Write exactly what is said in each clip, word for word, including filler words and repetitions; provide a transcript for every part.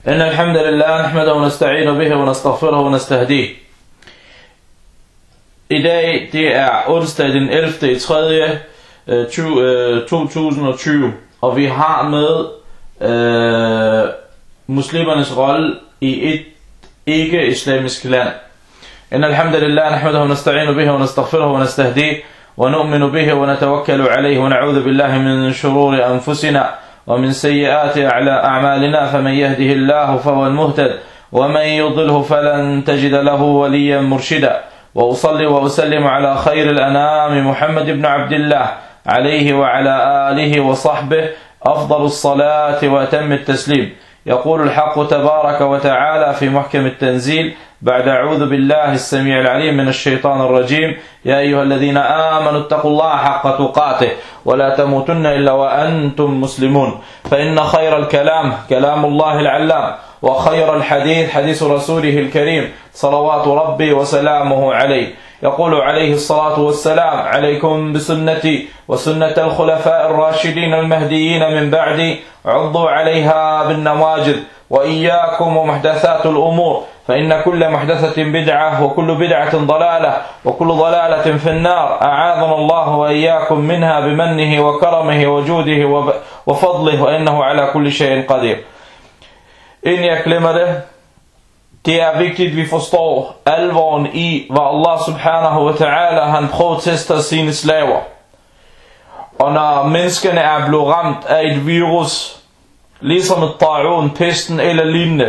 إن الحمد لله نحمده ونستعين به ونستغفره ونستهديه. I dag, det er onsdag den ellevte i tredje to tusind og tyve, og vi har med øh, muslimernes rolle i et ikke-islamisk land. إن الحمد لله نحمده ونستعين به ونستغفره ونستهديه ونؤمن به ونتوكل عليه ونعوذ بالله من شرور أنفسنا ومن سيئات أعمالنا فمن يهده الله فهو المهتد ومن يضله فلن تجد له وليا مرشدا وأصلي وأسلم على خير الأنام محمد بن عبد الله عليه وعلى آله وصحبه أفضل الصلاة وأتم التسليم. يقول الحق تبارك وتعالى في محكم التنزيل بعد أعوذ بالله السميع العليم من الشيطان الرجيم: يا أيها الذين آمنوا اتقوا الله حق تقاته ولا تموتن إلا وأنتم مسلمون، فإن خير الكلام كلام الله العلام وخير الحديث حديث رسوله الكريم صلوات ربي وسلامه عليه. يقول عليه الصلاة والسلام: عليكم بسنتي وسنة الخلفاء الراشدين المهديين من بعدي، عضوا عليها بالنواجذ، وإياكم ومحدثات الأمور، فإن كل محدثة بدعة وكل بدعة ضلالة وكل ضلالة في النار، أعاذنا الله وإياكم منها بمنه وكرمه وجوده وفضله، وإنه على كل شيء قدير. Inden jeg glemmer det, det er vigtigt, at vi forstår alvoren i, hvad Allah subhanahu wa ta'ala han protester sine slaver. Og når menneskene er blevet ramt af et virus, ligesom et ta'un, pesten eller lignende,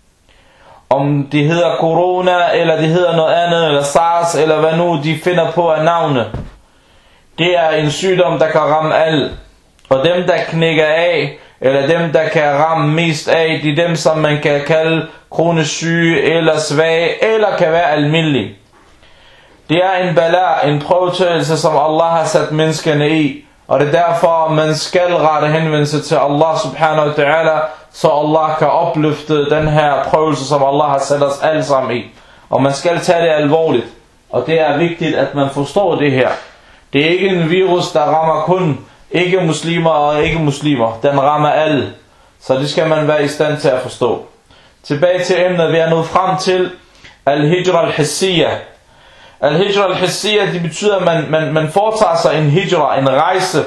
om det hedder corona, eller det hedder noget andet, eller SARS, eller hvad nu de finder på af navne, det er en sygdom, der kan ramme alle. Og dem, der knækker af, eller dem, der kan ramme mest af, de er dem, som man kan kalde kronisk syge, eller svage, eller kan være almindelige. Det er en bala, en prøvetagelse, som Allah har sat menneskene i, og det er derfor, man skal rette henvendelse til Allah subhanahu wa ta'ala, så Allah kan opløfte den her prøvelse, som Allah har sat os alle sammen i. Og man skal tage det alvorligt, og det er vigtigt, at man forstår det her. Det er ikke en virus, der rammer kun ikke muslimer og ikke muslimer. Den rammer alle. Så det skal man være i stand til at forstå. Tilbage til emnet, vi er nået frem til al-hijra al-hissiyya. Al-hijra al-hissiyya, det betyder, at man, man, man foretager sig en hijra, en rejse,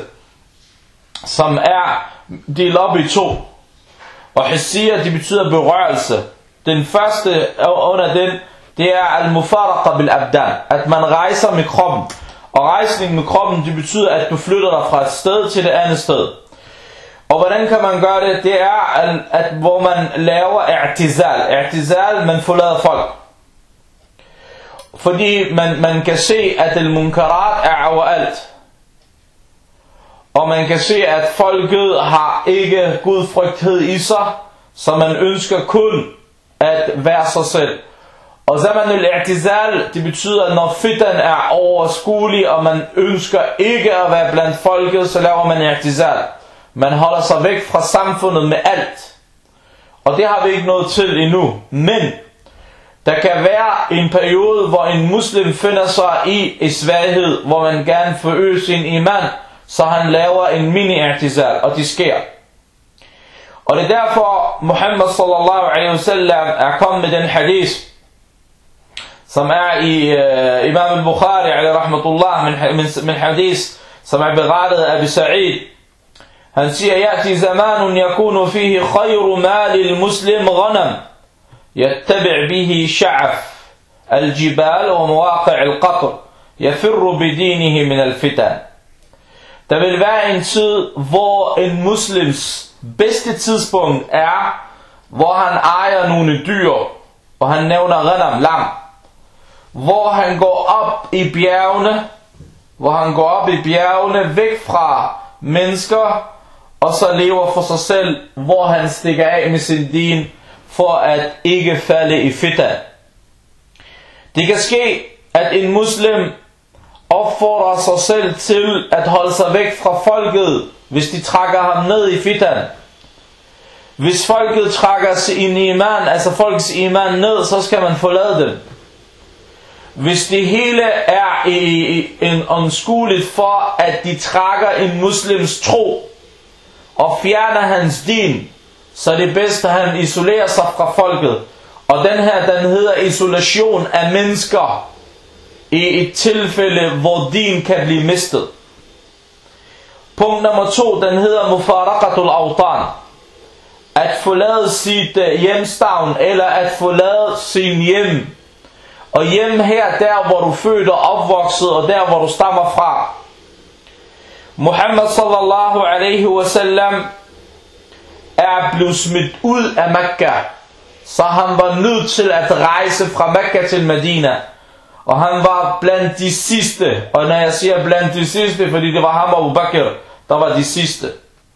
som er delt op i to. Og hissiyya, det betyder berørelse. Den første under den, det er al-mufaraqa bil-abdan, at man rejser med kroppen. Og rejsning med kroppen, det betyder, at du flytter dig fra et sted til det andet sted. Og hvordan kan man gøre det? Det er, at, at hvor man laver i'tizal. I'tizal, man forlader folk. Fordi man, man kan se, at al-munkarat er overalt. Og man kan se, at folket har ikke gudfrygthed i sig, så man ønsker kun at være sig selv. Og zaman al-i'tizal, det betyder, at når fitan er overskuelig, og man ønsker ikke at være blandt folket, så laver man i'tizal. Man holder sig væk fra samfundet med alt. Og det har vi ikke nået til endnu. Men der kan være en periode, hvor en muslim finder sig i en svaghed, hvor man gerne forøger sin iman, så han laver en mini-i'tizal, og det sker. Og det er derfor, Muhammad sallallahu alaihi wasallam er kommet med den hadith, som er i uh, Imam al-Bukhari alaihi rahmatullah, min, min, min hadith, som er berettet af Abi Sa'id. Han siger: Ya'ti zamanun yakunu fihi khayru mali al-muslim ghanam, yattabi' bihi sha'af al-jibal wa mawaqi' al-qatr, yafirru bidinihi min al-fitan. Der vil være en tid, hvor en muslims bedste tidspunkt er, hvor han ejer nogle dyr, og han nævner ghanam, lam, hvor han går op i bjergene, hvor han går op i bjergene, væk fra mennesker, og så lever for sig selv, hvor han stikker af med sin din, for at ikke falde i fitan. Det kan ske, at en muslim opfordrer sig selv til at holde sig væk fra folket, hvis de trækker ham ned i fitan. Hvis folket trækker sin iman, altså folkets iman ned, så skal man forlade dem. Hvis det hele er i en anskueligt for, at de trækker en muslims tro og fjerner hans din, så er det bedst, at han isolerer sig fra folket. Og den her, den hedder isolation af mennesker i et tilfælde, hvor din kan blive mistet. Punkt nummer to, den hedder mufaraqatul awtan. At forlade sit hjemstavn, eller at forlade sin hjem. Og hjem her, der hvor du er født og opvokset, og der hvor du stammer fra. Muhammad sallallahu alaihi wasallam er blevet smidt ud af Mekka, så han var nødt til at rejse fra Mekka til Medina. Og han var blandt de sidste. Og når jeg siger blandt de sidste, fordi det var ham og Abu Bakr, der var de sidste.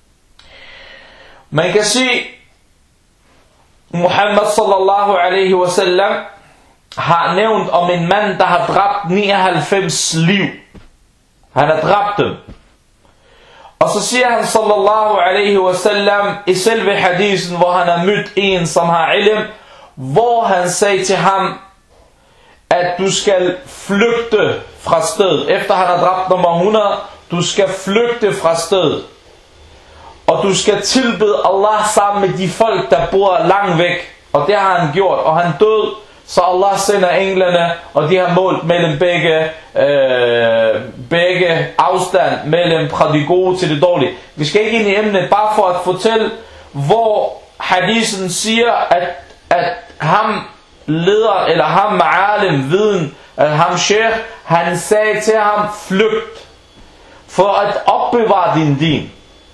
Man kan sige, Muhammad sallallahu alaihi wasallam har nævnt om en mand, der har dræbt nioghalvfems liv. Han har dræbt dem. Og så siger han sallallahu alaihi wasallam i selve hadisen, hvor han har mødt en, som har ilm, hvor han sagde til ham, at du skal flygte fra stedet. Efter han har dræbt nummer hundrede, du skal flygte fra stedet. Og du skal tilbede Allah sammen med de folk, der bor langt væk. Og det har han gjort, og han døde. Så Allah sender englene, og de har målt mellem begge, øh, begge afstand, mellem fra det gode til det dårlige. Vi skal ikke ind i emnet, bare for at fortælle, hvor hadisen siger, at, at ham leder, eller ham alim, viden, at ham sheikh, han sagde til ham, flygt, for at opbevare din din.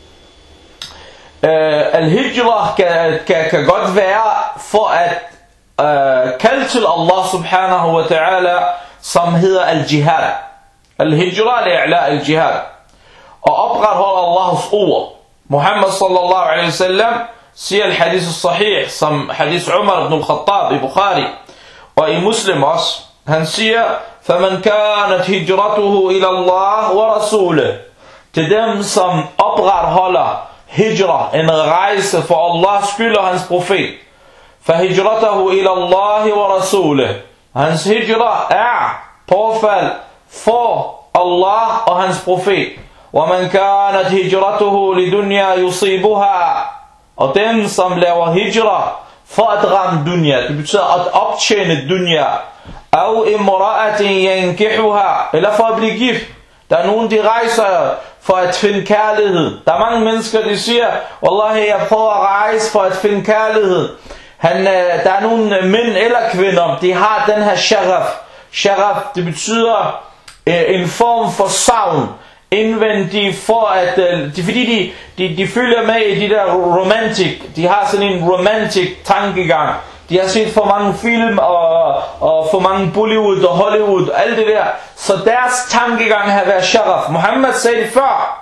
Øh, al-hijra kan, kan, kan godt være for at Uh, kald til Allah subhanahu wa ta'ala, som hedder al-jihad. Al-hijra li'a'la al-jihad. Og opretholde Allahs ord. Muhammad sallallahu alaihi wasallam siger al-hadith al-sahih, som hadith Umar ibn al-Khattab i Bukhari, og i Muslim også. Han siger, فَمَنْ كَانَتْ هِجْرَتُهُ إِلَى اللَّهِ وَرَسُولِهِ. Til dem, som opretholder hijra, en rejse for Allahs skyld og hans profet. فَهِجْرَتَهُ إِلَى اللَّهِ وَرَسُولِهِ. Hans hijra er påfald for Allah og hans profet. وَمَنْ كَانَتْ هِجْرَتُهُ لِدُنْيَا يُصِيبُهَا. Og dem, som laver hijra for at ramme dunya, det betyder at optjene dunya. أَوْ إِمْرَأَةٍ يَنْكِحُهَا. Eller for at blive gift. Der er nogen, de rejser for at finde kærlighed. Der er mange mennesker, de siger, Wallahi, jeg prøver at rejse for at finde kærlighed. Han, der er nogle mænd eller kvinder, de har den her sharaf. Sharaf, det betyder øh, en form for savn indvendigt, for at de, fordi de, de, de følger med i de der romantic, de har sådan en romantic tankegang. De har set for mange film og, og for mange Bollywood og Hollywood og alt det der. Så deres tankegang har været sharaf. Muhammad sagde det før.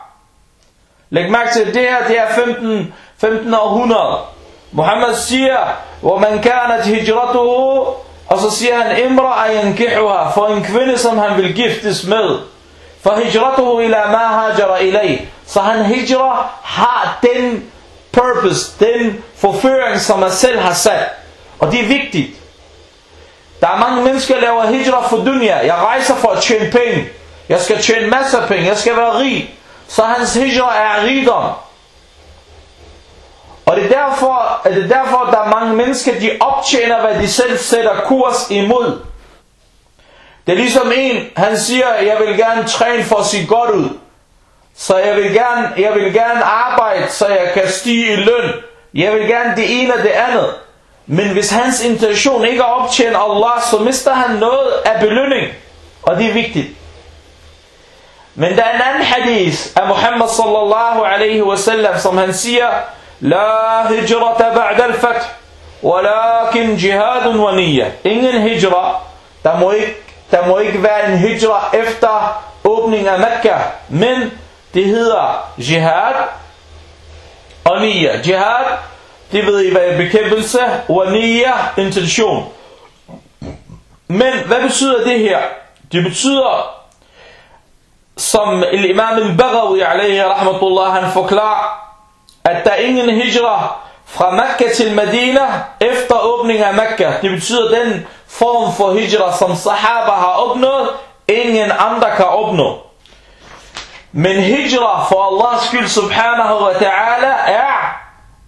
Læg mærke til, det her det er femten, femten århundrede. Muhammad siger, وَمَنْ كَانَتْ هِجْرَتُهُ, og så siger han, إِمْرَأَ يَنْكِحُهَا, for en kvinde, som han vil giftes med. فَهِجْرَتُهُ إِلَى مَا هَاجَرَ إِلَيْهِ. Så han hijra har den purpose, den forføring, som han selv har sat. Og det er vigtigt. Der er mange mennesker, der laver hijra for dunya. Jeg rejser for at tjene penge. Jeg skal tjene masser af penge. Jeg skal være rig. Så hans hijra er rigdom. Og det er derfor, at det er derfor, at der er mange mennesker, de optjener, hvad de selv sætter kurs imod. Det er ligesom en, han siger, jeg vil gerne træne for at se godt ud. Så jeg vil gerne, jeg vil gerne arbejde, så jeg kan stige i løn. Jeg vil gerne det ene og det andet. Men hvis hans intention ikke er at optjene Allah, så mister han noget af belønning. Og det er vigtigt. Men der er en anden hadith af Muhammad sallallahu alaihi wasallam, som han siger, لا هجرة بعد الفتح ولكن جهاد ونية. Ingen hijra, der må ikke, der må ikke være en hijra efter åbning af Mekka, men det hedder jihad og niyya. Jihad, det ved I hvad er bekæmpelse, og niyya, intention. Men hvad betyder det her? Det betyder, som imam al-Baghawi alayhi rahmatullah, han forklarer, at der er ingen hijra fra Mekka til Medina efter åbning af Mekka. Det betyder den form for hijra, som sahaba har opnået, ingen andre kan opnå. Men hijra for Allahs skyld subhanahu wa ta'ala er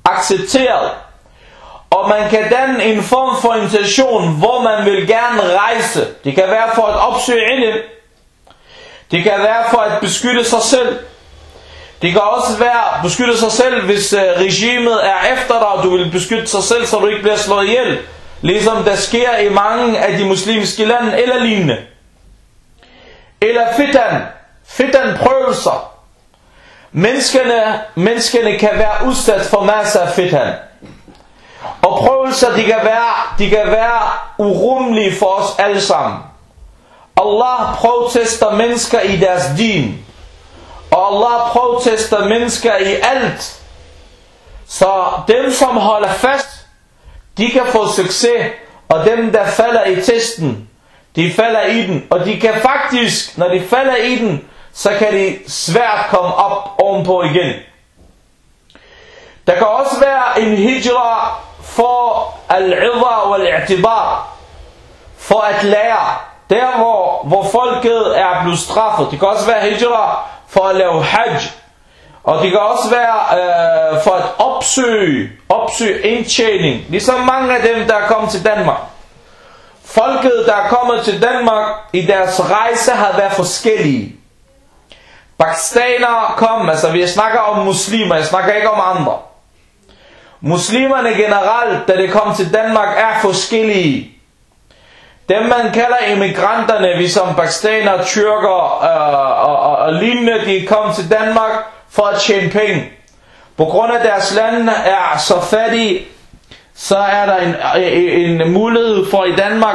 accepteret. Og man kan danne en form for intention, hvor man vil gerne rejse. Det kan være for at opsøge ilm. Det kan være for at beskytte sig selv. Det kan også være beskytte sig selv, hvis regimet er efter dig, og du vil beskytte sig selv, så du ikke bliver slået ihjel. Ligesom der sker i mange af de muslimske lande eller lignende. Eller fitan. Fitan prøvelser. Menneskene, menneskene kan være udsat for masser af fitan. Og prøvelser, de kan være, de kan være urummelige for os alle sammen. Allah prøvetester mennesker i deres din. Og Allah prøvetester mennesker i alt. Så dem, som holder fast, de kan få succes. Og dem, der falder i testen, de falder i den. Og de kan faktisk, når de falder i den, så kan de svært komme op ovenpå igen. Der kan også være en hijra for al-idha wal-i'tibar. For at lære. Der hvor, hvor folket er blevet straffet. Det kan også være hijra for at lave hajj. Og det kan også være øh, for at opsøge, opsøge indtjening. Ligesom mange af dem, der er kommet til Danmark. Folket, der er kommet til Danmark i deres rejse, har været forskellige. Pakistanere kom, altså vi snakker om muslimer, jeg snakker ikke om andre. Muslimerne generelt, da det kom til Danmark, er forskellige. Dem man kalder immigranterne, vi som pakistanere, tyrker øh, og, og, og lignende, de kom til Danmark for at tjene penge. På grund af deres lande er så fattige, så er der en, en, en mulighed for i Danmark,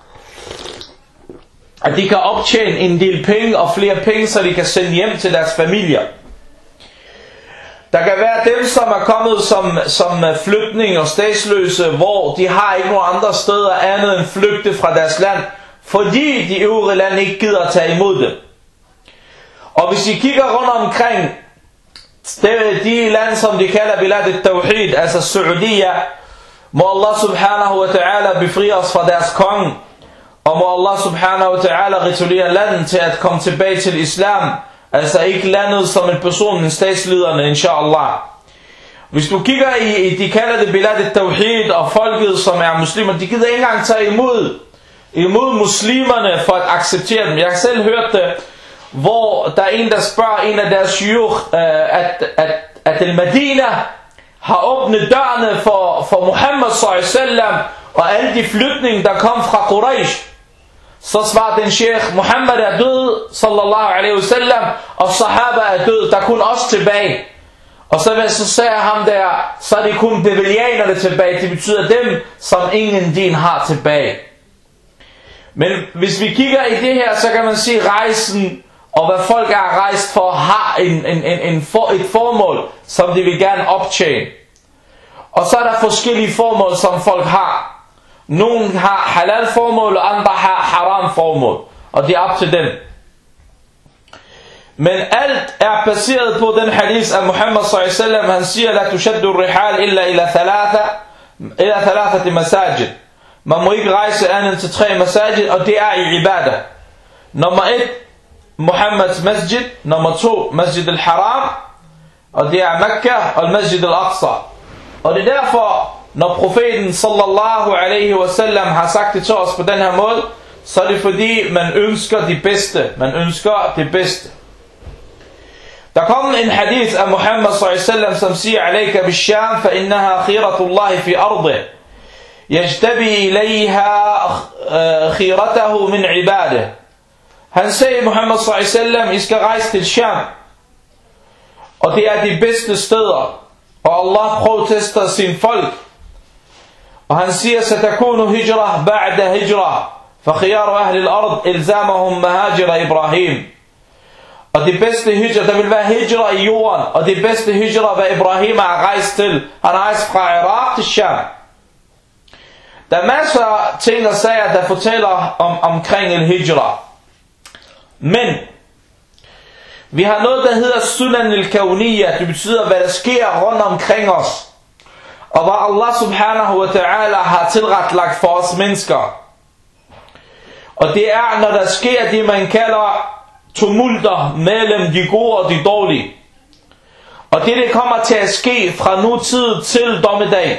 at de kan optjene en del penge og flere penge, så de kan sende hjem til deres familier. Der kan være dem, som er kommet som, som flygtninge og statsløse, hvor de har ikke nogen andre steder andet end flygte fra deres land, fordi de øvrige lande ikke gider at tage imod dem. Og hvis I kigger rundt omkring de lande, som de kalder Bilad al-Tawhid, altså Saudiya, må Allah subhanahu wa ta'ala befri os fra deres konge, og må Allah subhanahu wa ta'ala returnere landet til at komme tilbage til islam. Altså ikke landet som en person, en statslederne, inshallah. Hvis du kigger i, i de kalder det Bilad al-Tawhid, og folket som er muslimer, de gider ikke engang tage imod, imod muslimerne for at acceptere dem. Jeg har selv hørt det, hvor der er en, der spørger en af deres shuyukh, at, at, at al-Madina har åbnet dørene for, for Muhammad sallallahu alaihi wasallam og alle de flygtninge, der kom fra Quraysh. Så svarer den sheikh, Muhammad er død, sallallahu alaihi wasallam, og sahaba er død, der er kun os tilbage. Og så, så sagde ham der, så er det kun bevelianerne tilbage, det betyder dem, som ingen din har tilbage. Men hvis vi kigger i det her, så kan man sige, rejsen, og hvad folk er rejst for, har en, en, en, en for, et formål, som de vil gerne optjene. Og så er der forskellige formål, som folk har. Nogle har halal formål, og andre har haram formål. Og det er op til dem. Men alt er baseret på den hadith af Muhammad sallallahu alaihi wasallam. Han siger, la tushaddu rihal illa ila thalatha, ila thalathati masajid. Man må ikke rejse andet til tre masajid, og det er i ibadah. Nummer et, Muhammads masjid. Nummer to, Masjid al-Haram. Og det er Mekka og Masjid al-Aqsa. Og det er derfor, når profeten sallallahu alaihi wasallam har sagt det til os på den her måde, så er det fordi man ønsker det bedste. Man ønsker det bedste. Der kommer en hadith af Muhammad sallallahu alaihi wasallam, som siger, alayka bisham fa innaha khiratullahi fi ardi yajtabi ilayha khiratahu min ibadah. Han sagde, Muhammad sallallahu alaihi wasallam, I skal rejse til Sham, og det er de bedste steder, og Allah prøvetester sin folk. Og han siger, satakunu hijrah ba'da hijrah, fa khiyaru ahli al-ard ilzamahum mahajira Ibrahim. Og det bedste hijra, der vil være hijra i jorden, og det bedste hijra, hvad Ibrahim har rejst til. Han har rejst fra Irak til Sham. Der er masser af ting og sager, der fortæller om, omkring el hijra. Men vi har noget, der hedder sunan al-kawniyya. Det betyder, hvad der sker rundt omkring os, og hvad Allah subhanahu wa ta'ala har tilretlagt for os mennesker. Og det er, når der sker det, man kalder tumulter mellem de gode og de dårlige. Og det, det kommer til at ske fra nutid til dommedag.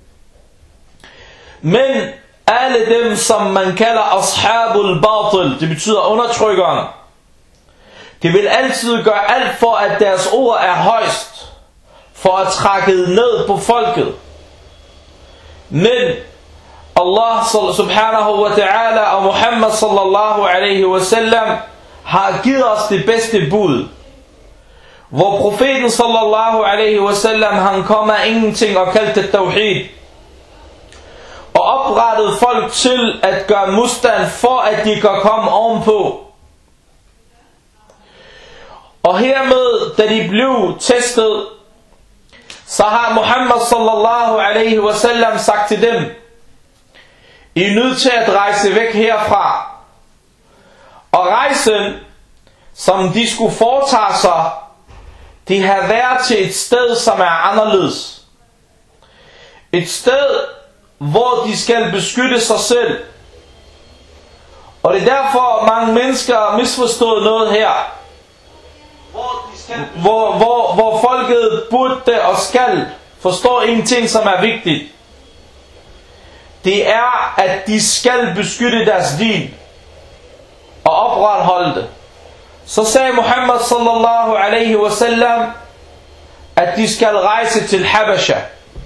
Men alle dem, som man kalder ashabul batil, det betyder undertrykkeren, de vil altid gøre alt for, at deres ord er højst, for at trække ned på folket. Men Allah subhanahu wa ta'ala og Muhammad sallallahu alaihi wa sallam har givet os det bedste bud. Hvor profeten sallallahu alaihi wa sallam, han kom af ingenting og kaldte det tawhid. Og oprettede folk til at gøre modstand for, at de kan komme ovenpå. Og hermed, da de blev testet, så har Muhammad sallallahu alaihi wa sallam sagt til dem: I er nødt til at rejse væk herfra. Og rejsen, som de skulle foretage sig, de har været til et sted, som er anderledes. Et sted, hvor de skal beskytte sig selv. Og det er derfor, mange mennesker har misforstået noget her. Hvor, de skal... hvor, hvor, hvor folket burde og skal forstå ingenting, som er vigtigt. Det er, at de skal beskytte deres din og opretholde det. Så sagde Muhammad sallallahu alaihi wa sallam, at de skal rejse til Habasha.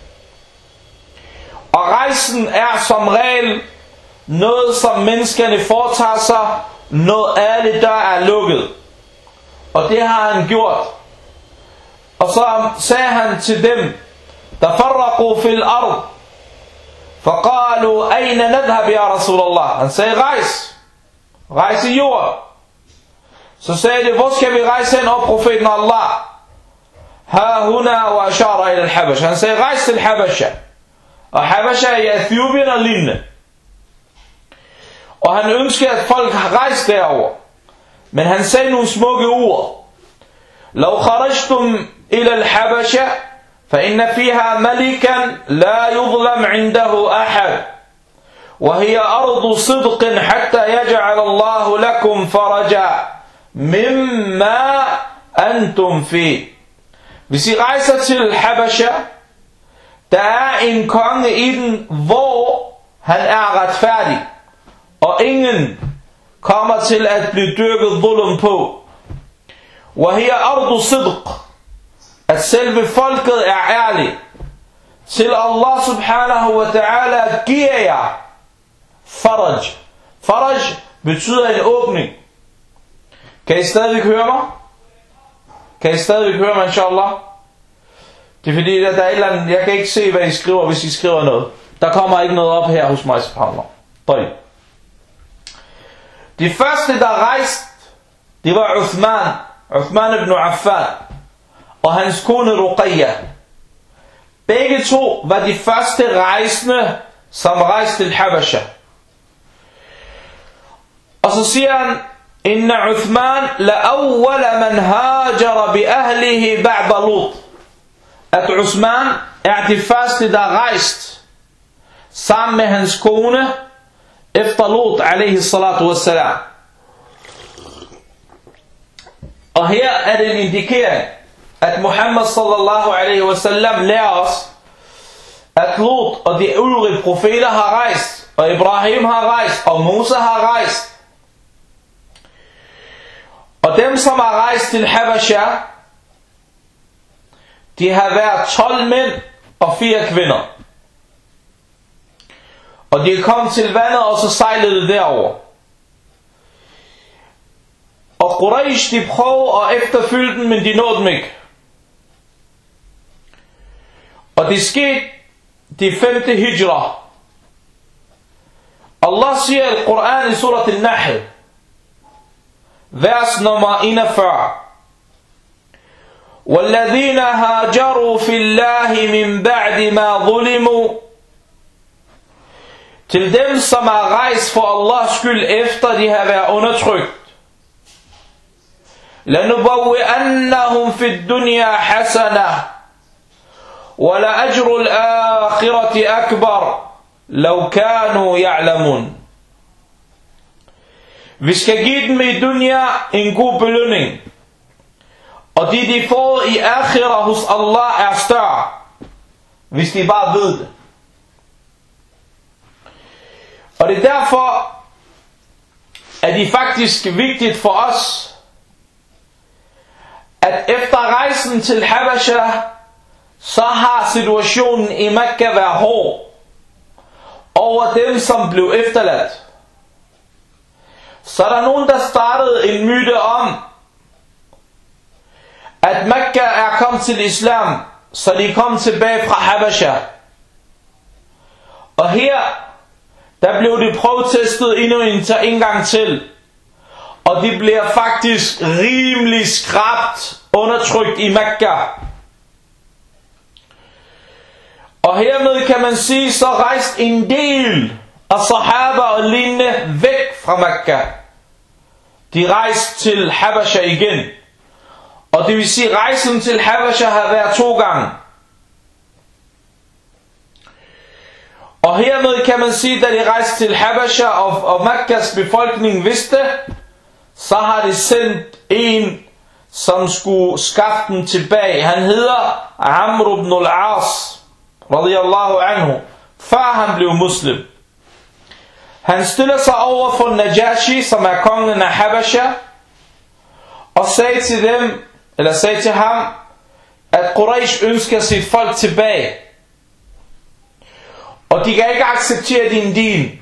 Og rejsen er som regel noget, som menneskerne foretager sig, når alle døre er lukket. Og det har han gjort. Og så sagde han til dem: Tafarraqu fil ard. فقالوا أين نذهب يا رسول الله. Han sagde: rejs. Rejs i jord. Så sagde de: hvor skal vi rejse hen, og profeten Allah? Ha huna wa ashara ila al-Habasha. Han sagde: rejs til Habasha. Og Habasha er i Etiopien og lignende. Og han ønskede, at folk har rejst derover. Men han sagde nogle smukke ord: لو خرجتم إلى الحبشة فإن فيها ملكا لا يظلم عنده أحد وهي أرض صدق حتى يجعل الله لكم فرجا مما أنتم فيه. Hvis I rejser til Habasha, der er en konge i den, hvor han er retfærdig, og ingen kommer til at blive dyrket zulm på. وهي أرض صدق, at selve folket er ærlig. Til Allah subhanahu wa ta'ala giver jer faraj. Faraj betyder en åbning. Kan I stadigvæk høre mig? Kan I stadigvæk høre mig, inshallah? Det er fordi, der er et eller andet, jeg kan ikke se, hvad I skriver, hvis I skriver noget. Der kommer ikke noget op her hos mig, subhanallah. De første, der rejste, det var Uthman. Uthman ibn Affan og hans kone Ruqayya. Begge to var de første rejsende, som rejste til Habasha. Og så siger han: Inna Uthman la awwala man hajara bi ahlihi ba'da Lut. At Uthman er de første, der rejste sammen med hans kone efter Lut alaihi salatu wassalam. Og her er det en indikering, at Muhammad sallallahu alaihi wa sallam lærer os, at Lut og de øvrige profeter har rejst, og Ibrahim har rejst, og Musa har rejst. Og dem, som har rejst til Habasha, de har været tolv mænd og fire kvinder. Og de kom til vandet, og så sejlede derover. Og Quraysh, de prøvede at efterfølge den, men de nåede dem ikke. Og det skete de femte hijra. Allah siger i Koran i surat al-Nahl, vers nummer enogfyrre: وَالَّذِينَ هَاجَرُوا فِي اللَّهِ مِنْ بَعْدِ مَا ظُلِمُوا. Til dem, som har rejst for Allahs skyld, efter de har været undertrykt. لَنُبَوِّئَنَّهُمْ فِي الدُّنْيَا حَسَنَةً وَلَأَجْرُ الْآخِرَةِ أَكْبَرُ لَوْ كَانُوا يَعْلَمُونَ. Vi skal give dem i dunya en god belønning, Og det de får i akhirah hos Allah er større, hvis de bare ved det. Og det er derfor, at det faktisk er vigtigt for os, at efter rejsen til Habasha, så har situationen i Mekka været hård over dem, som blev efterladt. Så er der nogen, der startede en myte om, at Mekka er kommet til islam, så de kom tilbage fra Habasha. Og her, der blev de prøvetestet endnu en, en gang til. Og de bliver faktisk rimelig skrabt undertrykt i Mekka. Og hermed kan man sige, så rejst en del af sahaba og lignende væk fra Mekka. De rejste til Habasha igen. Og det vil sige, rejsen til Habasha har været to gange. Og hermed kan man sige, da de rejste til Habasha, og, og Mekkas befolkning vidste, så har de sendt en, som skulle skaffe dem tilbage. Han hedder Amr ibn al-As, radiyallahu anhu, før han blev muslim. Han stiller sig over for Najashi, som er kongen af Habasha, og sagde til dem, eller sagde til ham, at Quraysh ønsker sit folk tilbage. Og de kan ikke acceptere din din.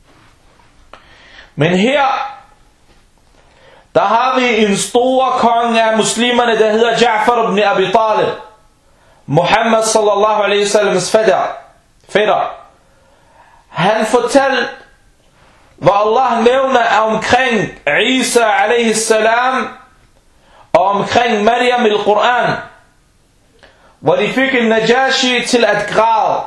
Men her, der har vi en stor konge af muslimerne, der hedder Ja'far ibn Abi Talib. Muhammad sallallahu alaihi wasallams fætter. fætter. Han fortalte, hvad Allah nævner omkring Isa alaihi salam, og omkring Maryam i Koran, hvor de fik en Najashi til at græde.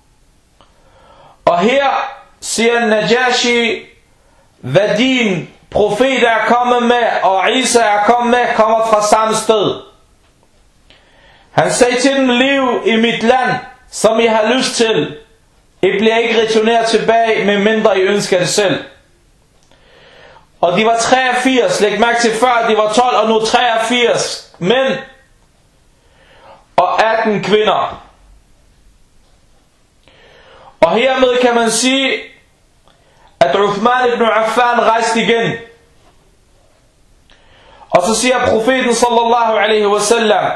Og her siger Najashi, hvad din profet er kommet med, og Isa er kommet med, kommer fra samme sted. Han sagde til dem, lev i mit land, som I har lyst til. I bliver ikke returneret tilbage, medmindre I ønsker det selv. Og de var treogfirs, læg mærke til før, de var tolv, og nu treogfirs mænd og atten kvinder. Og hermed kan man sige, at Uthman ibn Affan rejste igen. Og så siger profeten sallallahu alaihi wasallam,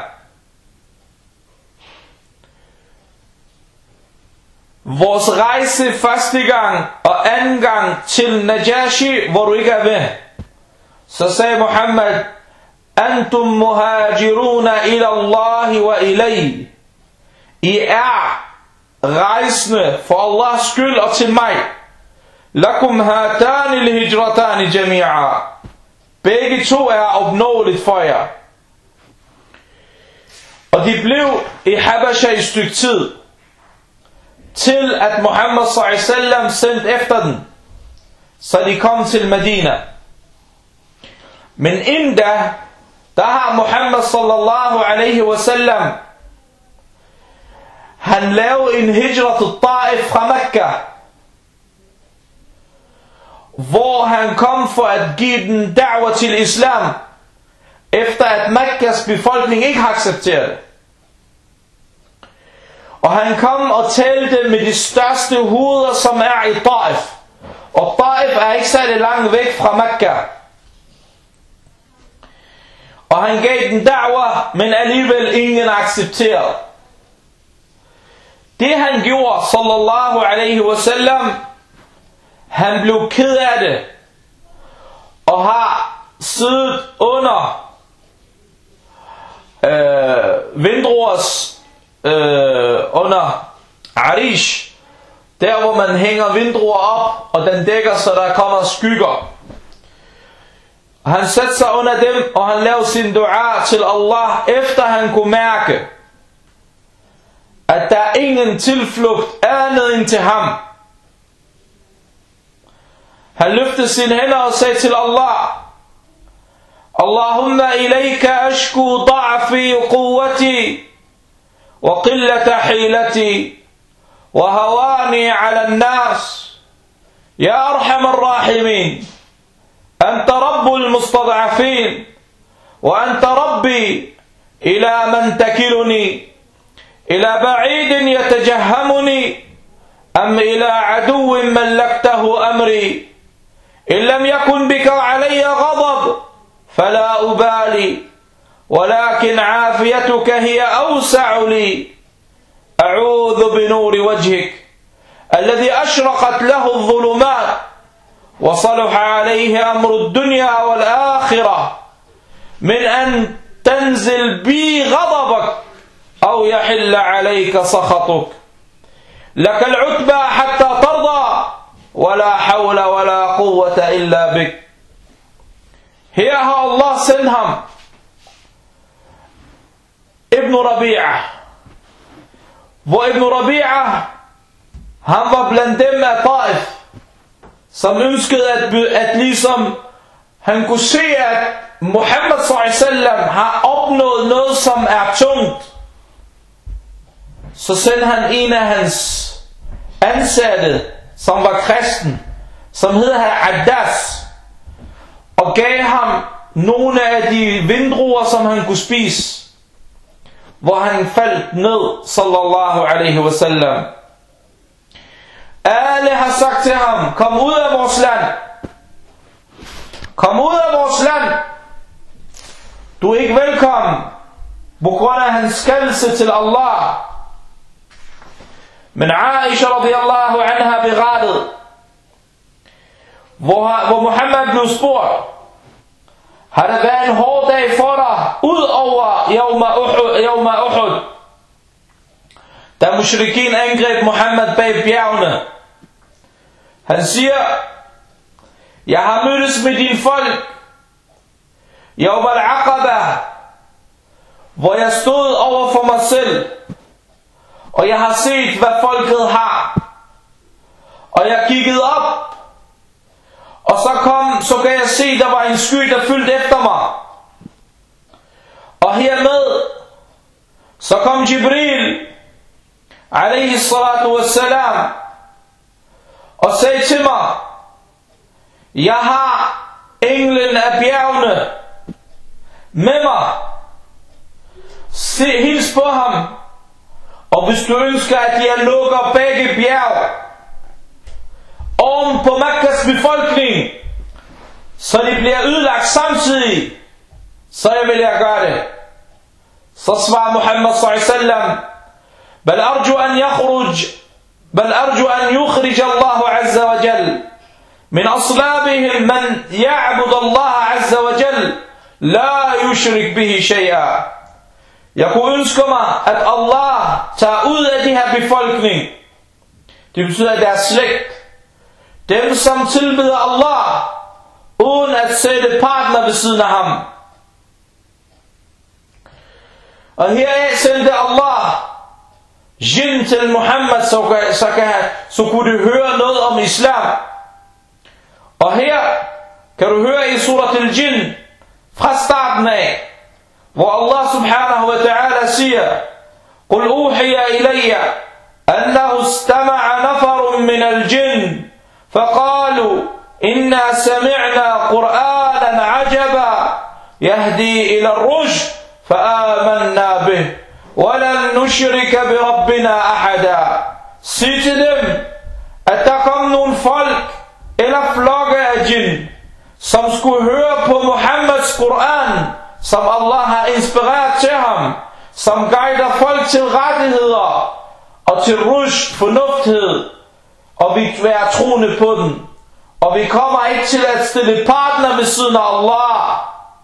vores rejse første gang og anden gang til Najashi, hvor du ikke er ved. Så sagde Muhammad, Antum muhajiruna ila Allahi wa ilay. I er rejsende for Allahs skyld og til mig. Lakum hatani lihijratani jami'a. Begge to er opnåeligt for jer. Og de blev i Habasha i stykke tid, til at Muhammad sallallahu alaihi wasallam sendte efter den, så de kom til Medina. Men inden da, der har Muhammad sallallahu alaihi wasallam, han lavede en hijra til Taif fra Mekka, hvor han kom for at give den da'wa til islam, efter at Mekkas befolkning ikke har accepteret det. Og han kom og talte med de største hoveder, som er i Taif. Og Taif er ikke særlig langt væk fra Mekka. Og han gav den da'wa, men alligevel ingen accepterede. Det han gjorde, sallallahu alaihi wasallam, han blev ked af det, og har siddet under øh, vindruers øh, under Arish, der hvor man hænger vindruer op, og den dækker, så der kommer skygger. Han satte sig under dem, og han lavede sin dua til Allah, efter han kunne mærke, at der er ingen tilflugt andet end til ham. Han løftede sine hænder og sagde til Allah, Allahumma ilayka ashku da'fi quwwati wa qillata hilati wa hawani ala an-nas ya arhamar rahimin anta rabbul mustad'afin wa anta rabbi إلى من تكلني إلى بعيد يتجهمني أم إلى عدو ملكته أمري إن لم يكن بك علي غضب فلا أبالي ولكن عافيتك هي أوسع لي أعوذ بنور وجهك الذي أشرقت له الظلمات وصلح عليه أمر الدنيا والآخرة من أن تنزل بي غضبك أو يحل عليك سخطك لك العتبى حتى ترضى ولا حول ولا قوة إلا بك. Her har Allah sendt ham Ibn Rabi'ah, hvor Ibn Rabi'ah han var blandt dem af Taif, som ønskede at, at ligesom han kunne se at Muhammad sallallahu alaihi wasallam har opnået noget som er tungt, så sendte han en af hans ansatte, som var kristen, som hed Addas, og gav ham nogle af de vindruer, som han kunne spise, hvor han faldt ned, sallallahu alaihi wasallam. Alle har sagt til ham, kom ud af vores land, kom ud af vores land, du er ikke velkommen, på grund af hans skaldelse til Allah. Men Aisha radiyallahu anha berettede, hvor, hvor Muhammad blev spurgt, har det været en hård dag for dig, ud over Yawma Uhud, da mushrikin angreb Muhammad bag bjergene? Han siger, jeg har mødtes med din folk, Yawma al-Aqaba, hvor jeg stod over for mig selv, og jeg har set, hvad folket har, og jeg kiggede op, og så kom, så kan jeg se, der var en sky, der fyldte efter mig, og hermed, så kom Jibril, alayhi salatu wassalam, og sagde til mig, jeg har englen af bjergene med mig, se, hils på ham, og hvis du ønsker, at jeg lukker begge bjerg oven på Mekkas befolkning, så de bliver ødelagt samtidig, så jeg vil jeg gøre det. Så svarer Muhammad sallallahu alaihi wasallam, bal arju an yakhruj bal arju an yukhrij Allah azza wa jal min aslabihim man ya'bud Allah azza wa jal la yushrik bihi shay'a. Jeg kunne ønske mig, at Allah tager ud af de her befolkning, det betyder at deres slægt, dem som tilbeder Allah, uden at sætte partner ved siden af ham. Og heraf sendte Allah jinn til Muhammad, så, så, kan, så kunne du høre noget om islam. Og her kan du høre i surat al-Jinn, fra starten af, hvor Allah subhanahu wa ta'ala siger, قُلْ أُوحِيَ إِلَيَّ أَنَّهُ اسْتَمَعَ نَفَرٌ مِّنَ الْجِنِّ فَقَالُوا إِنَّا سَمِعْنَا قُرْآنًا عَجَبًا يَهْدِي إِلَى الرُّشْدِ فَآمَنَّا بِهِ وَلَنْ نُشْرِكَ بِرَبِّنَا أَحَدًا. Sig til dem, at der kom nogle folk eller flokke af jinn, som skulle høre på Muhammads Koran, som Allah har inspireret til ham, som guider folk til rettigheder og til rushd, fornufthed, og vi er troende på den, og vi kommer ikke til at stille partner ved siden af Allah.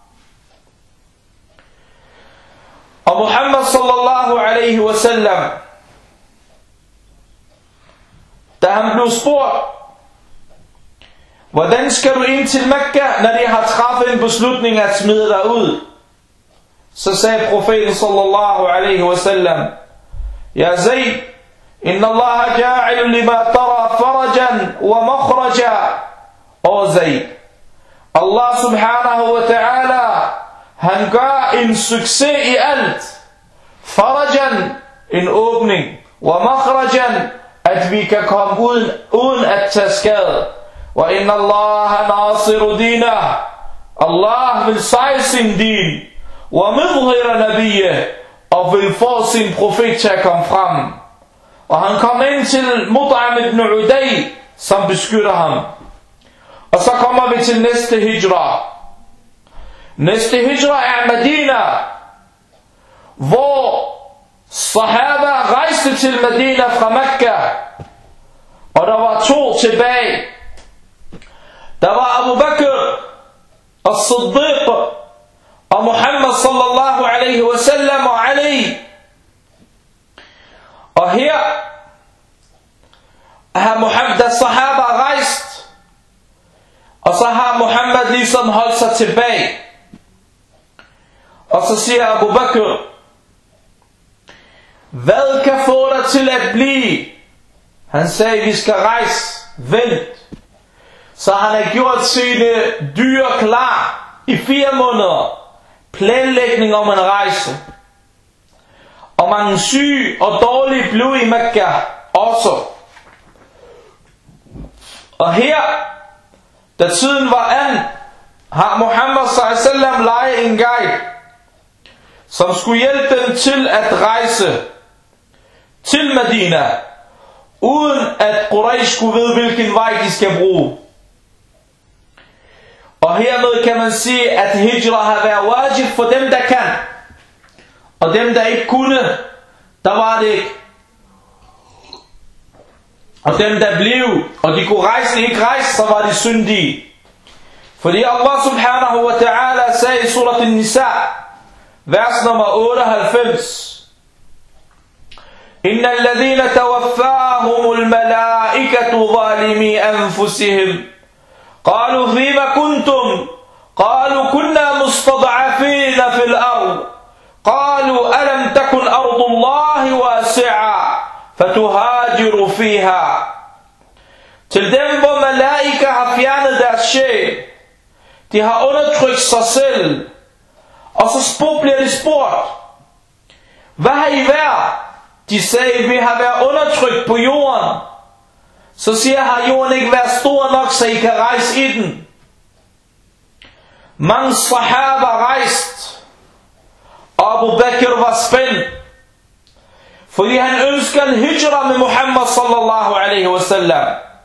Og Muhammad sallallahu alaihi wasallam, da han blev spurgt, hvordan skal du ind til Mekka, når de har træffet en beslutning at smide dig ud? Så sagde profeten sallallahu alaihi wasallam, ja Zayd, inna Allah ja'il lima tara farajan wa makhraja. Og Zayd, Allah subhanahu wa ta'ala, han gør en succes i alt. Farajan, en åbning, wa makhrajan, at vi kan komme uden, uden at tage skade. Wa inna Allah nasiru dinah, Allah vil sejre sin din. وَمِظْهِرَ نَبِيَّهِ, og vil få sin profet til at komme frem. Og han kom ind til Mut'im ibn Uday, som beskytter ham. Og så kommer vi til næste hijra. Næste hijra er Medina, hvor sahaba rejste til Medina fra Mekka. Og der var to tilbage. Der var Abu Bakr as-Siddiq og Muhammad sallallahu alaihi wasallam og Ali. Og her har Muhammad, da sahaba rejst, og så har Muhammad ligesom holdt sig tilbage. Og så siger Abu Bakr, hvad kan få dig til at blive? Han sagde, vi skal rejse. Vent. Så han har gjort sine dyr klar i fire måneder. Planlægning om en rejse. Og mange syge og dårlige blev i Mekka også. Og her, da tiden var an, har Muhammad sallallahu alaihi wasallam lejet en guide, som skulle hjælpe dem til at rejse til Medina, uden at Quraysh skulle vide, hvilken vej de skal bruge. Og hermed kan man sige, at hijra har været wajib for dem, der kan. Og dem, der ikke kunne, der var det ikke. Og dem, der blev, og de kunne rejse, ikke rejse, så var de syndige. Fordi Allah subhanahu wa ta'ala sagde i surat An-Nisa, vers nummer otteoghalvfems, إن الذين توفاهم الملائكة ظالمي أنفسهم قالوا فيما كنتم قالوا كنا مستضعفين في الأرض قالوا ألم تكن أرض الله واسعة فتهاجروا فيها. Til dem, hvor malaika har fjernet deres sjæl, de har undertrykt sig selv, og så bliver de spurgt, hvad har I været? De sagde, vi har været undertrykt på jorden. Så siger, har jorden ikke været stor nok, så I kan rejse i den? Mange sahaba rejst, og Abu Bakr var spændt, fordi han ønsker en hijra med Muhammad sallallahu alaihi wasallam.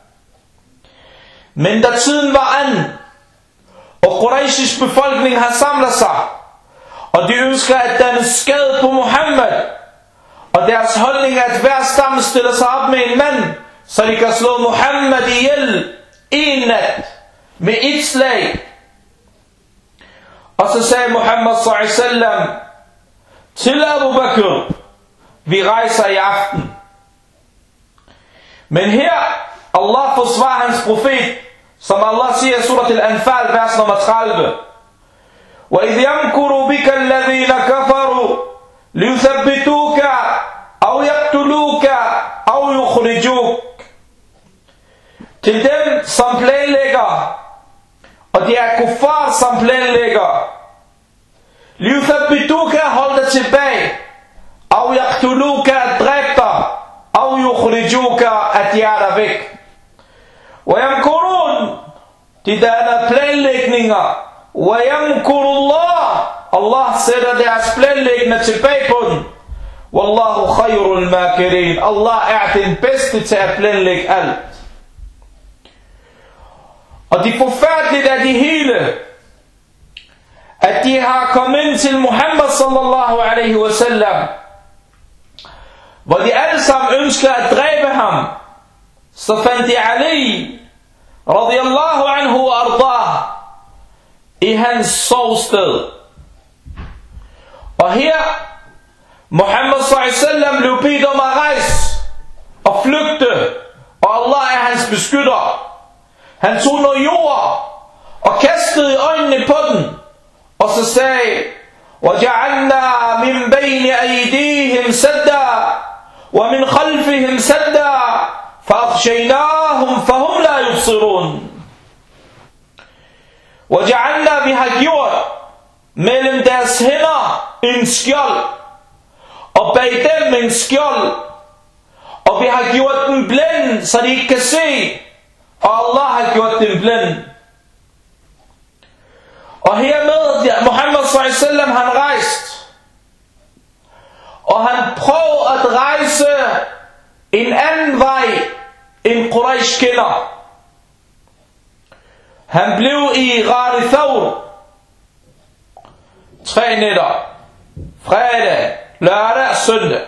Men da tiden var an, og Qurayshisk befolkning har samlet sig, og de ønsker at danne skade på Muhammad, og deres holdning er, at hver stamme stiller sig op med en mand, så de kan slå Muhammad ihjel en nat med et slag. Og så sagde Muhammad sallallahu alaihi wasallam til Abu Bakr, vi rejser i aften. Men her, Allah forsvarer hans profet, som Allah siger i surat Al-Anfal, vers nummer tredive. وَإِذْ يَمْكُرُ بِكَ الَّذِينَ كَفَرُوا لِيُثَبِّتُوكَ أَوْ يَقْتُلُوكَ أَوْ يُخْرِجُوكَ. Til dem, som planlægger, og de er kuffar, som planlægger, لِيُثَبِّتُوكَ, hold dig tilbage, أَوْ يَقْتُلُوكَ, dræb dig, أَوْ يُخْرِجُوكَ, at de er der væk. وَيَمْكُرُونَ, de danner planlægninger, وَيَمْكُرُ اللَّهِ, Allah sætter deres planlægninger tilbage på den. Wallahu khayrul makirin, Allah er den bedste til at planlægge alt. Og det forfærdeligt er det hele, at de har kommet ind til Muhammad sallallahu alaihi wasallam, hvor de alle sammen ønsker at dræbe ham. Så fandt de Ali radiyallahu anhu og ardah i hans sovsted. Og her Muhammad sallallahu alaihi wasallam blev bedt om at rejse og flygte, og Allah er hans beskytter. Han tog noget jord og kastede i øjnene på den, og så sagde, وَجَعَلْنَا مِنْ بَيْنِ أَيْدِيهِمْ سَدًّا وَمِنْ خَلْفِهِمْ سَدًّا فَأَغْشَيْنَاهُمْ فَهُمْ لَا يُبْصِرُونَ. وَجَعَلْنَا, vi har gjort mellem deres hænder en skjold, og bag dem en skjold, og vi har gjort den blind, så de ikke kan se, og Allah har gjort den blind. Og hermed, ja, Muhammad sallallahu alaihi wasallam, han rejst. Og han prøvede at rejse en anden vej, end Quraysh kender. Han blev i Ghar Thawr tre nætter, fredag, lørdag og søndag.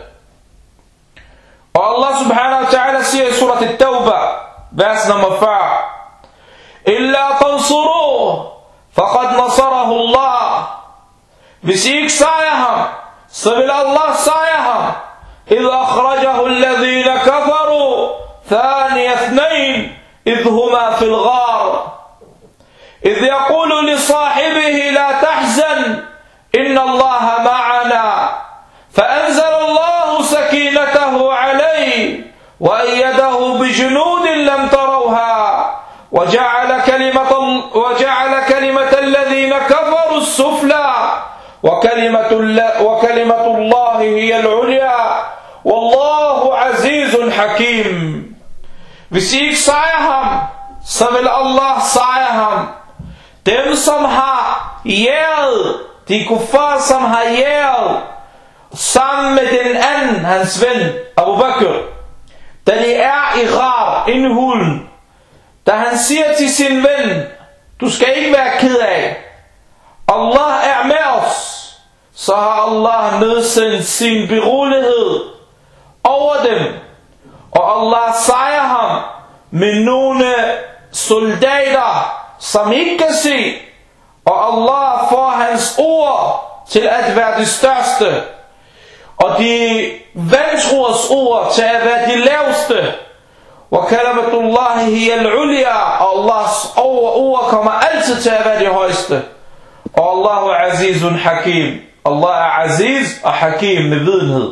Og Allah subhanahu wa ta'ala siger i surat at-Tawbah, vers nummer fyrre: Illa tansuruh, faqad nasarahu Allah. Hvis I ikke sejrer ham, så vil Allah sejre ham. إذ أخرجه الذين كفروا ثاني اثنين إذ هما في الغار إذ يقول لصاحبه لا تحزن إن الله معنا فأنزل الله سكينته عليه وأيده بجنود لم تروها وجعل كلمة, وجعل كلمة الذين كفروا السفلى وكلمة, وكلمة الله هي العليا والله عزيز حكيم. Hvis I ikke sejrer ham, så vil Allah sejre ham. Dem som har jæret, de kuffar som har jæret, sammen med den anden, hans ven, Abu Bakr, da de er i Ghar, inde i hulen, da han siger til sin ven, du skal ikke være ked af, Allah er med os, så har Allah nedsendt sin berolighed over dem, og Allah sejrer ham med nogle soldater, som ikke kan se, og Allah får hans ord til at være det største, og de vantroers ord til at være de laveste. Og kalimatullahi hiya al-ulya, og Allahs ord kommer altid til at være de højeste. Og Allahu azizun hakim. Allah er aziz og hakim med videnhed.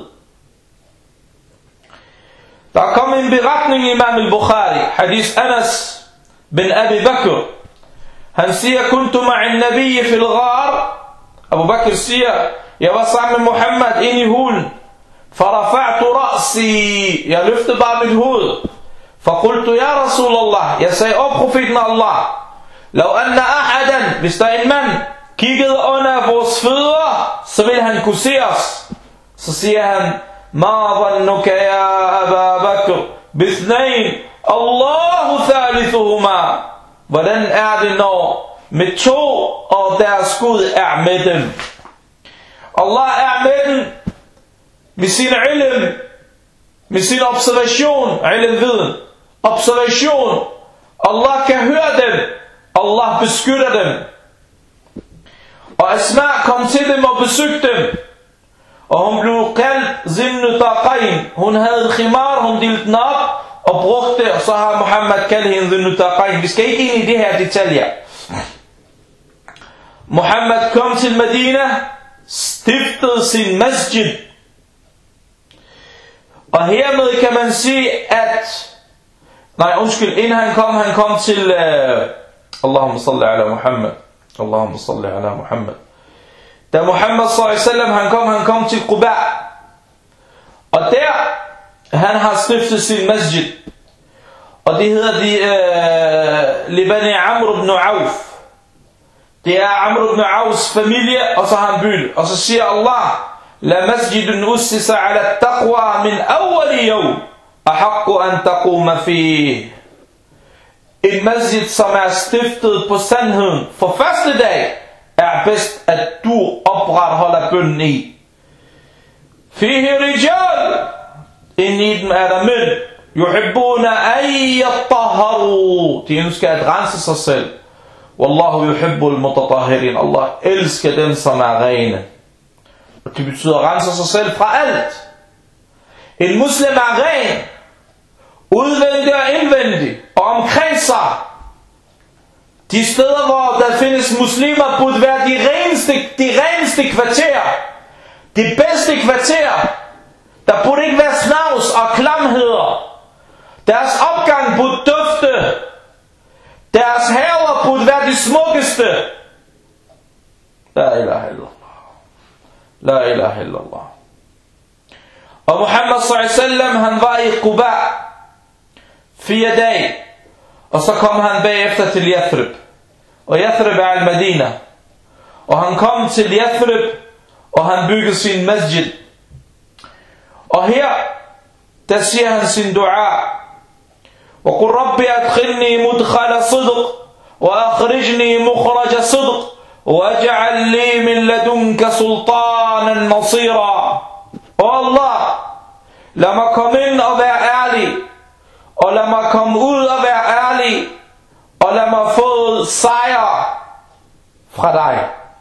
Der er kommet en beretning i Imam al-Bukhari, hadith Anas bin Abi Bakr. Han siger, kuntu ma'in nabiyyi fil ghar. Abu Bakr siger, jeg var sammen med Muhammad inde i hulen. Farafa'tu ra'si, jeg løftede bare mit hoved. Faqultu ya Rasulallah, jeg sagde, åh profeten Allah, lav anna ahadan, hvis der er en mand kiggede under vores fødder, så vil han kunne se os. Så siger han, ma dhannuka ya Aba Bakr bithnain Allahu thalithuhuma. Hvordan er det når med to, og deres Gud er med dem? Allah er med dem med sin ilm, med sin observation, ilm viden, observation. Allah kan høre dem, Allah beskytter dem. Og Asma kom til dem og besøgte dem, og hun blev kaldt Zinnutaqayn. Hun havde en khimar, hun delte den op og brugte det, og så har Muhammad kaldt hende Zinnutaqayn. Vi skal ikke ind i de her detaljer. Muhammad kom til Medina, stiftede sin masjid, og hermed kan man sige, at nej, undskyld, inden han kom, han kom til uh, Allahumma salli ala Muhammad. Allahumma salli ala Muhammad. Da Muhammad sallallahu alaihi wasallam han kom, han kom til Quba. Og der han har stiftet sin masjid. Og det hedder de uh, Libani Amr ibn Auf. Det er Amr ibn Aufs familie, og så har han bygget. Og så siger Allah, la masjidun ussisa ala taqwa min awwali yawm ahaqqu an taquma fihi. En masjid, som er stiftet på sandheden for første dag, er bedst, at du opretholder bønnen i. Fihi rijal, ind i dem er der mænd, yuhibbuna an yattahharu, de ønsker at rense sig selv. Wallahu yuhibbul mutatahhirin, Allah elsker dem, som er rene. Og det betyder at rense sig selv fra alt. En muslim er ren, udvendig og indvendig, og omkring sig. De steder, hvor der findes muslimer, burde være de reneste, de reneste kvarterer. De bedste kvarterer. Der burde ikke være snavs og klamheder. Deres opgang burde dufte. Deres haver burde være de smukkeste. La ilaha illallah. La ilaha illallah. Og Muhammad sallallahu alaihi wasallam, han var i Quba fire dage, og så kom han bagefter til Yathrib. Og Yathrib er al-Madina. og han kom til Yathrib, og han byggede sin masjid. Og her, der siger han sin dua: وَقُلْ رَبِّ أَدْخِلْنِي مُدْخَلَ صِدْقٍ وَأَخْرِجْنِي مُخْرَجَ صِدْقٍ وَاجْعَلْ لِي مِنْ لَدُنْكَ سُلْطَانًا نَصِيرًا. O Allah, lad mig komme ind og være ærlig, og lad mig komme ud og være ærlig, og lad mig få sejr fra dig.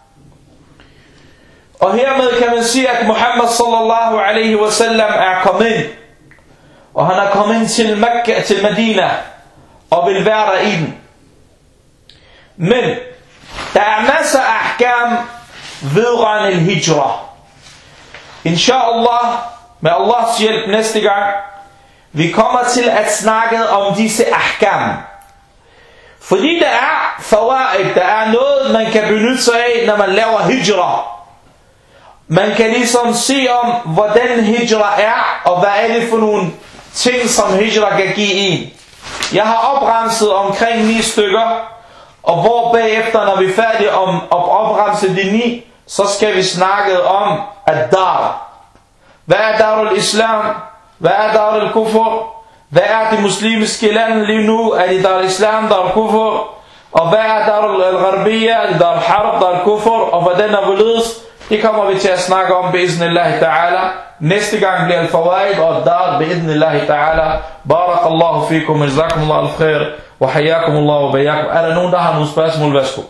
Og hermed kan man sige, at Muhammad sallallahu alaihi wasallam er kommet ind, og han er kommet ind til Mekka, til Medina, og vil være der i den. Men der er masser af ahkam vedrørende hijra. Inshallah, med Allahs hjælp næste gang, vi kommer til at snakke om disse ahkam. Fordi der er fawaid, der er noget, man kan benytte sig af, når man laver hijra. Man kan ligesom se om, hvordan hijra er, og hvad er det for nogle ting, som hijra kan give en. Jeg har opremset omkring ni stykker, og hvor bagefter, når vi er færdige om at opremse de ni, så skal vi snakke om ad-dar. Hvad er Darul Islam? Hvad er Darul Kufr? Hvad er de muslimske lande lige nu? Er det Darul Islam, Darul Kufr? Og hvad er Darul Al-Gharbiyya? Er det Darul Harb, Darul Kufr? Og hvordan er hvorledes? Det kommer vi til at snakke om bi'idhnillahi ta'ala. Næste gang bliver al-fawaid og ad-dar bi'idhnillahi ta'ala. Barakallahu fikum, jazakumullahu al-khair, wa hayyakumullahu wa bayakum. Er der nogen, der har nogle spørgsmål? Værsgo.